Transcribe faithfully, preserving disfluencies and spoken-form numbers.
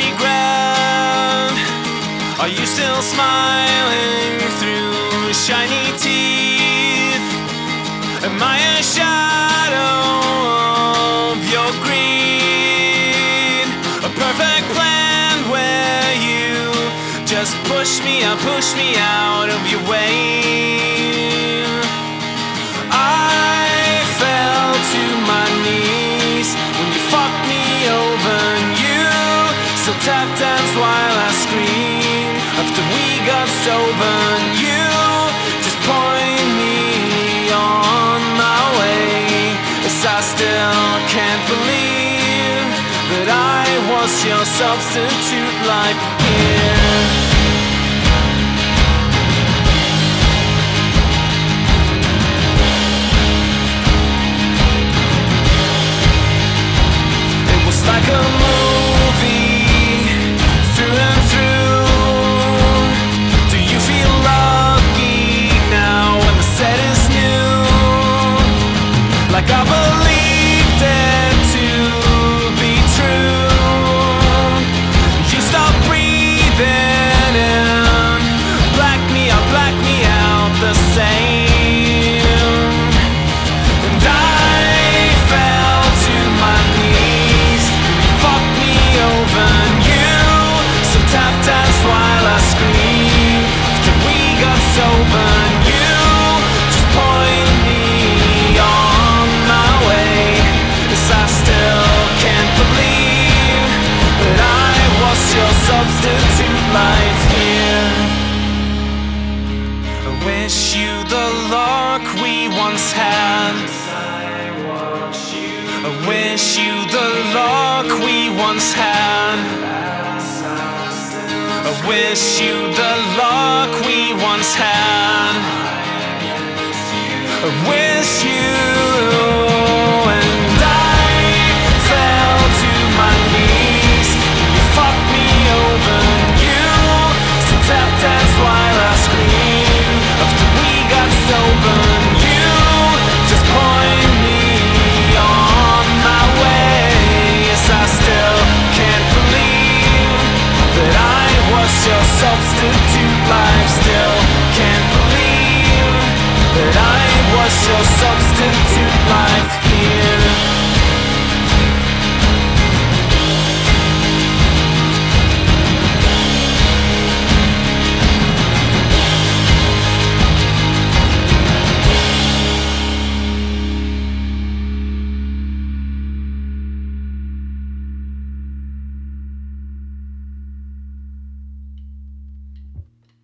regret? Are you still smiling through shiny teeth? Am I a shadow of your greed? A perfect plan where you just push me out, push me out of your way. I fell to my knees when you fucked me over, and you still tap dance while I scream after we got sober, and you just point me on my way. As I still can't believe that I was your substitute life here. Like a movie, through and through. Do you feel lucky now when the set is new? Like I believed it to be true. You stop breathing in, black me out, black me out the same. And I fell to my knees, over, and you so tap dance while I scream after we got sober, and you just point me on my way. As I still can't believe that I was your substitute life here. I wish you the luck we once had. I wish you the luck we once had. I wish you the luck we once had. I wish you. And I fell to my knees. You fucked me over, and you still tap dance while I scream after we got sober, and you just point me on my way. Yes, I still can't believe that I was your substitute.